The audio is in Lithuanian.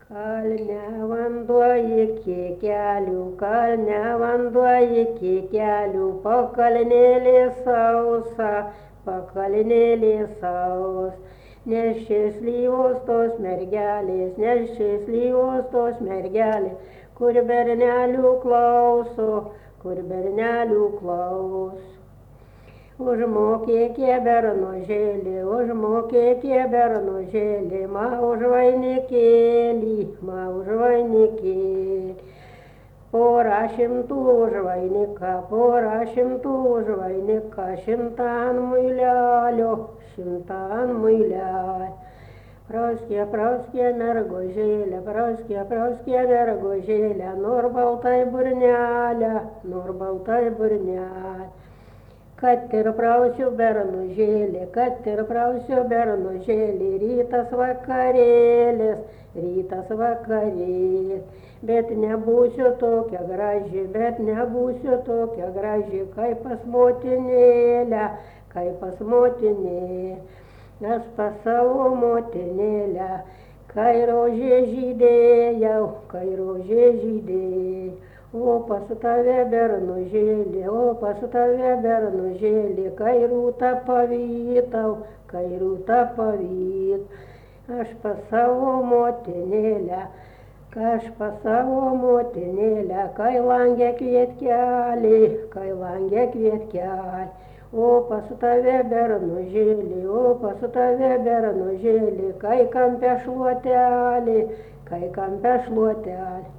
Kalne vanduo iki kelių, kalne vanduo iki kelių, pakalnėlė sausa, pakalnėlė saus. Nešė slyvos tos mergelės, nešė slyvos tos mergelės, kur bernelių klauso, kur bernelių klaus. Užmokėk jie bernužėlį, užmokėk jie bernužėlį, ma už vainikėlį, ma už vainikėlį. Porą šimtų už vainiką, porą šimtų už vainiką, šimtą ant muilelio, šimtą ant muilelio. Prauskė, prauskė mergužėlė, prauskė, prauskė mergužėlė, nor baltai burnelė, nor baltai burnelė. Kad ir prausiu bernužėlį, kad ir prausiu bernužėlį, rytas vakarėlis, rytas vakarėlis. Bet nebūsiu tokia graži, bet nebūsiu tokia graži, kaip pas motinėlę, kaip pas motinėlę. Aš pas savo motinėlę, kai rožė žydėjau, kai rožė žydėjau. O pas tave bernužėlį, o pas tave bernužėlį, kai rūta pavytau, kai rūta pavyt. Aš pas savo motinėlę, aš pas savo motinėlę, kai langė kvietkelį, kai langė kvietkelį. O pas tave bernužėlį, o pas tave bernužėlį, kai kampe šluotelį, kai kampe šluotelį.